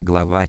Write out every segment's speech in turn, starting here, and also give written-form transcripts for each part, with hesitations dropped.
Глава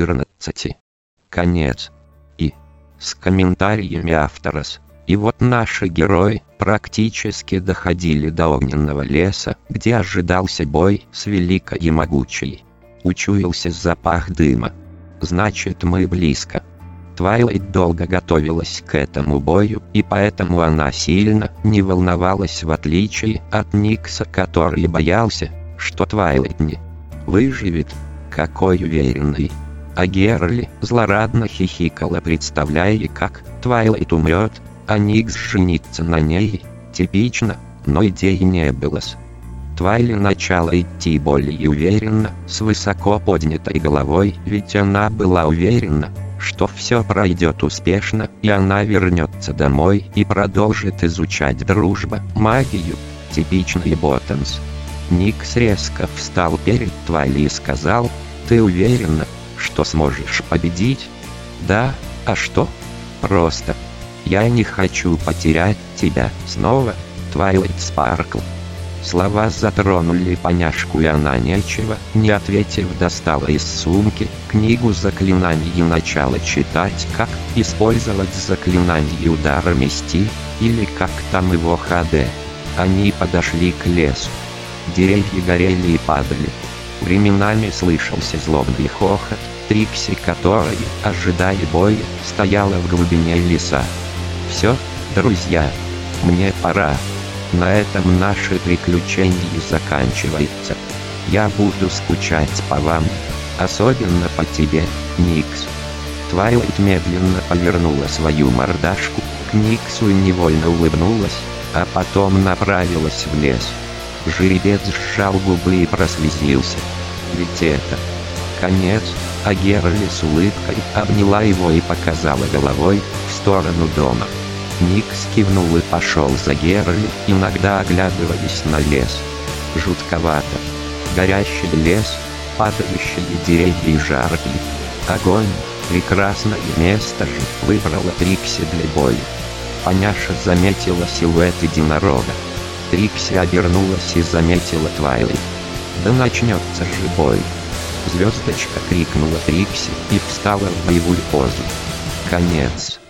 14. Конец. И с комментариями автора. И вот наши герои практически доходили до огненного леса, где ожидался бой с великой и могучей. Учуялся запах дыма. Значит, мы близко. Твайлайт долго готовилась к этому бою, и поэтому она сильно не волновалась, в отличие от Никса, который боялся, что Твайлайт не выживет. Какой уверенный. А Герли злорадно хихикала, представляя, как Твайлайт умрет, а Никс женится на ней. Типично, но идеи не было. Твайли начала идти более уверенно, с высоко поднятой головой, ведь она была уверена, что все пройдет успешно, и она вернется домой и продолжит изучать дружбу, магию. Типичный Боттомс. Никс резко встал перед Твайли и сказал: «Ты уверена, что сможешь победить?» «Да, а что? Просто. Я не хочу потерять тебя снова, Твайлайт Спаркл». Слова затронули поняшку, и она, нечего не ответив, достала из сумки книгу заклинаний и начала читать, как использовать заклинание удара мести, или как там его ХД. Они подошли к лесу. Деревья горели и падали. Временами слышался злобный хохот Трикси, которая, ожидая боя, стояла в глубине леса. «Все, друзья, мне пора. На этом наши приключения заканчиваются. Я буду скучать по вам, особенно по тебе, Никс». Твайлайт медленно повернула свою мордашку к Никсу и невольно улыбнулась, а потом направилась в лес. Жеребец сжал губы и прослезился. Ведь это конец, а Герли с улыбкой обняла его и показала головой в сторону дома. Никс кивнул и пошел за Герли, иногда оглядываясь на лес. Жутковато. Горящий лес, падающие деревья и жаркий огонь. Прекрасное место же выбрала Трикси для боя. Поняша заметила силуэт единорога. Трикси обернулась и заметила Твайлайт. «Да начнется же бой!» Звездочка крикнула Трикси и встала в боевую позу. Конец.